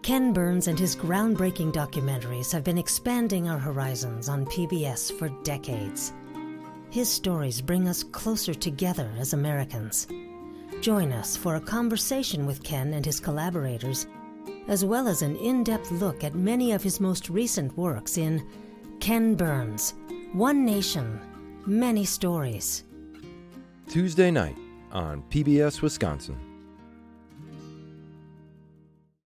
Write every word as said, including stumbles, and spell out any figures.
Ken Burns and his groundbreaking documentaries have been expanding our horizons on P B S for decades. His stories bring us closer together as Americans. Join us for a conversation with Ken and his collaborators, as well as an in-depth look at many of his most recent works in Ken Burns, One Nation, Many Stories. Tuesday night on P B S Wisconsin.